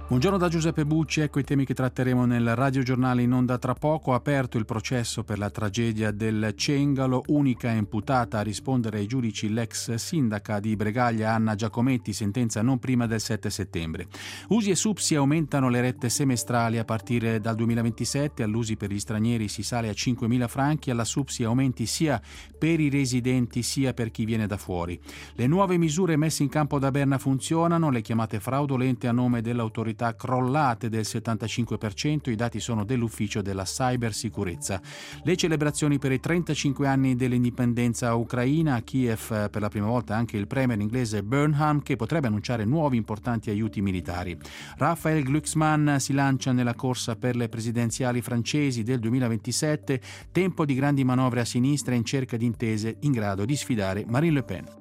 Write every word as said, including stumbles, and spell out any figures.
Buongiorno da Giuseppe Bucci, ecco i temi che tratteremo nel radiogiornale in onda tra poco. Aperto il processo per la tragedia del Cengalo, unica imputata a rispondere ai giudici l'ex sindaca di Bregaglia Anna Giacometti, sentenza non prima del sette settembre. U S I e SUPSI aumentano le rette semestrali a partire dal duemilaventisette, all'U S I per gli stranieri si sale a cinquemila franchi, alla SUPSI aumenti sia per i residenti sia per chi viene da fuori. Le nuove misure messe in campo da Berna funzionano, le chiamate fraudolente a nome dell'autorità crollate del settantacinque per cento, i dati sono dell'ufficio della cybersicurezza. Le celebrazioni per i trentacinque anni dell'indipendenza ucraina, a Kiev per la prima volta anche il premier inglese Burnham, che potrebbe annunciare nuovi importanti aiuti militari. Raphael Glucksmann si lancia nella corsa per le presidenziali francesi del duemilaventisette, tempo di grandi manovre a sinistra in cerca di intese in grado di sfidare Marine Le Pen.